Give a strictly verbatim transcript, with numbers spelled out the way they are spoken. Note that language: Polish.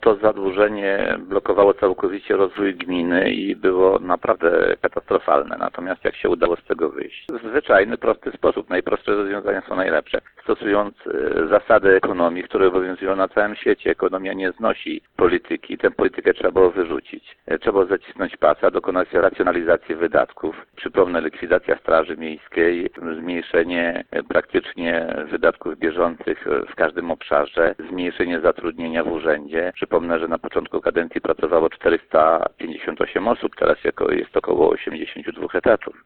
To zadłużenie blokowało całkowicie rozwój gminy i było naprawdę katastrofalne. Natomiast jak się udało z tego wyjść? W zwyczajny, prosty sposób. Najprostsze rozwiązania są najlepsze. Stosując zasady ekonomii, które obowiązują na całym świecie. Ekonomia nie znosi polityki. Tę politykę trzeba było wyrzucić. Trzeba było zacisnąć pasa, dokonać racjonalizacji wydatków. Przypomnę, likwidacja Straży Miejskiej, zmniejszenie praktycznie wydatków bieżących w każdym obszarze, zmniejszenie zatrudnienia w urzędzie. Przypomnę, że na początku kadencji pracowało czterysta pięćdziesiąt osiem osób, teraz jest około osiemdziesiąt dwa etatów.